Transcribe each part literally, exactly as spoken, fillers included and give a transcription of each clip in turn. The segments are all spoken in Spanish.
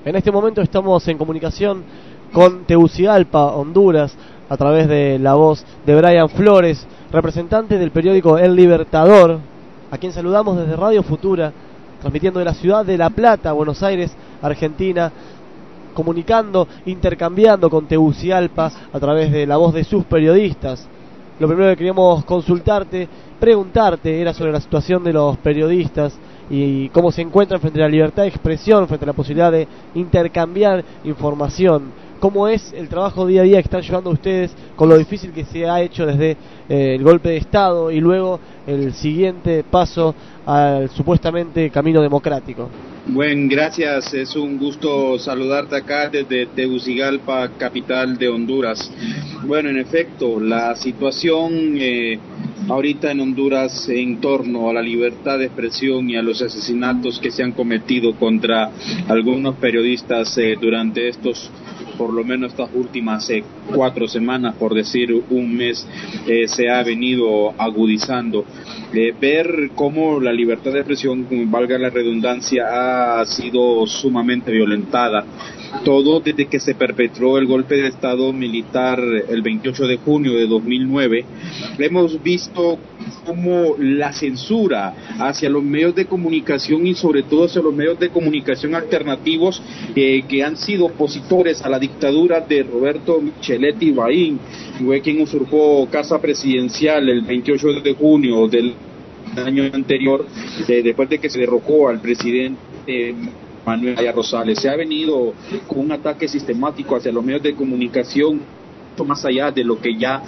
En este momento estamos en comunicación con Tegucigalpa, Honduras, a través de la voz de Brian Flores, representante del periódico El Libertador, a quien saludamos desde Radio Futura, transmitiendo de la ciudad de La Plata, Buenos Aires, Argentina, comunicando, intercambiando con Tegucigalpa a través de la voz de sus periodistas. Lo primero que queríamos consultarte, preguntarte, era sobre la situación de los periodistas y cómo se encuentran frente a la libertad de expresión, frente a la posibilidad de intercambiar información. ¿Cómo es el trabajo día a día que están llevando ustedes con lo difícil que se ha hecho desde eh, el golpe de Estado y luego el siguiente paso al supuestamente camino democrático? Bueno, gracias. Es un gusto saludarte acá desde Tegucigalpa, capital de Honduras. Bueno, en efecto, la situación eh, ahorita en Honduras en torno a la libertad de expresión y a los asesinatos que se han cometido contra algunos periodistas eh, durante estos, por lo menos estas últimas eh, cuatro semanas, por decir un mes, eh, se ha venido agudizando. Eh, ver cómo la libertad de expresión, valga la redundancia, ha sido sumamente violentada. Todo desde que se perpetró el golpe de Estado militar el veintiocho de junio de dos mil nueve, hemos visto cómo la censura hacia los medios de comunicación y sobre todo hacia los medios de comunicación alternativos eh, que han sido opositores a la dictadura de Roberto Micheletti Bahín, fue quien usurpó casa presidencial el veintiocho de junio del año anterior, eh, después de que se derrocó al presidente eh, Manuel Zelaya Rosales. Se ha venido con un ataque sistemático hacia los medios de comunicación, más allá de lo que ya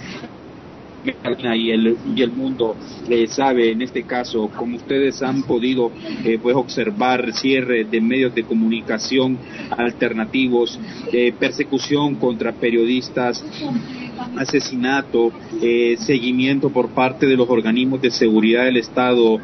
y el, y el mundo eh, sabe. En este caso, como ustedes han podido eh, pues observar, cierre de medios de comunicación alternativos, eh, persecución contra periodistas, asesinato, eh, seguimiento por parte de los organismos de seguridad del Estado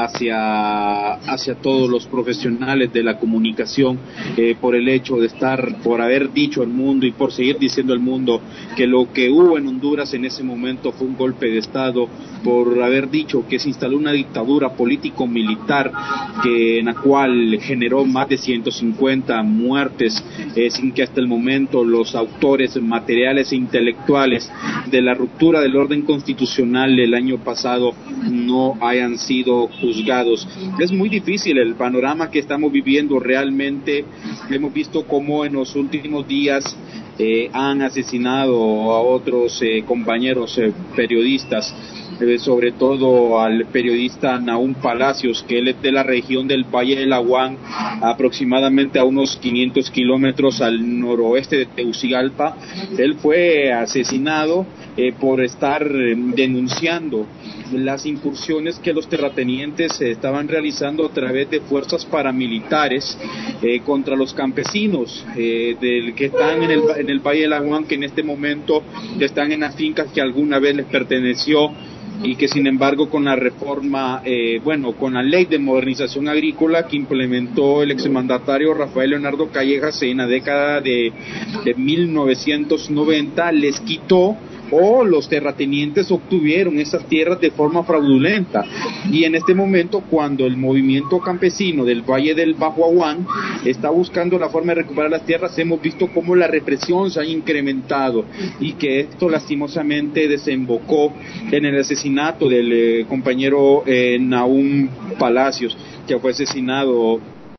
hacia hacia todos los profesionales de la comunicación, eh, por el hecho de estar, por haber dicho al mundo y por seguir diciendo al mundo que lo que hubo en Honduras en ese momento fue un golpe de Estado, por haber dicho que se instaló una dictadura político-militar que en la cual generó más de ciento cincuenta muertes, eh, sin que hasta el momento los autores materiales e intelectuales de la ruptura del orden constitucional el año pasado no hayan sido juzgados. Es muy difícil el panorama que estamos viviendo. Realmente hemos visto cómo en los últimos días eh, han asesinado a otros eh, compañeros eh, periodistas, eh, sobre todo al periodista Nahum Palacios, que él es de la región del Valle del Aguán, aproximadamente a unos quinientos kilómetros al noroeste de Tegucigalpa. Él fue asesinado eh, por estar eh, denunciando las incursiones que los terratenientes eh, estaban realizando a través de fuerzas paramilitares eh, contra los campesinos eh, del que están en el, en el Valle del Aguán, que en este momento están en las fincas que alguna vez les perteneció y que sin embargo con la reforma, eh, bueno, con la ley de modernización agrícola que implementó el exmandatario Rafael Leonardo Callejas en la década de, de mil novecientos noventa, les quitó, o los terratenientes obtuvieron esas tierras de forma fraudulenta. Y en este momento, cuando el movimiento campesino del Valle del Bajo Aguán está buscando la forma de recuperar las tierras, hemos visto cómo la represión se ha incrementado y que esto lastimosamente desembocó en el asesinato del eh, compañero eh, Nahum Palacios, que fue asesinado